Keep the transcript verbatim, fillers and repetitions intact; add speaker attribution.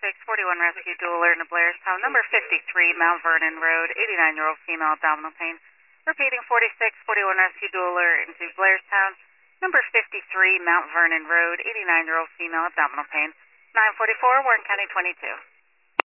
Speaker 1: forty-six forty-one rescue dual alert in Blairstown. Number fifty-three, Mount Vernon Road, eighty-nine-year-old female abdominal pain. Repeating, forty-six forty-one rescue dual alert into Blairstown. Number fifty-three, Mount Vernon Road, eighty-nine-year-old female abdominal pain. nine forty-four, Warren County twenty-two.